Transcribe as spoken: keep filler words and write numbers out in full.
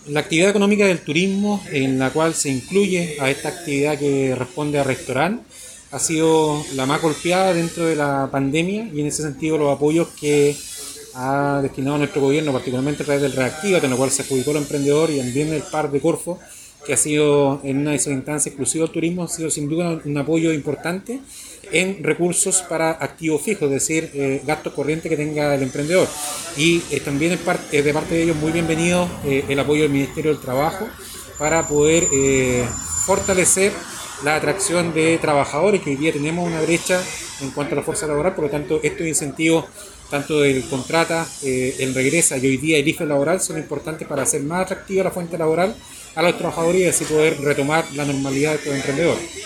La actividad económica del turismo, en la cual se incluye a esta actividad que responde a restaurante, ha sido la más golpeada dentro de la pandemia, y en ese sentido los apoyos que ha destinado nuestro gobierno, particularmente a través del Reactívate, en lo cual se adjudicó el emprendedor, y también el Par de Corfo, que ha sido en una de esas instancias exclusivas del turismo, ha sido sin duda un apoyo importante en recursos para activos fijos, es decir, eh, gastos corrientes que tenga el emprendedor. Y eh, también es, parte, es de parte de ellos muy bienvenido eh, el apoyo del Ministerio del Trabajo para poder eh, fortalecer la atracción de trabajadores, que hoy día tenemos una brecha en cuanto a la fuerza laboral. Por lo tanto, estos incentivos, tanto el contrata, eh, el regresa y hoy día el I F E laboral, son importantes para hacer más atractiva la fuente laboral a los trabajadores y así poder retomar la normalidad de estos emprendedores.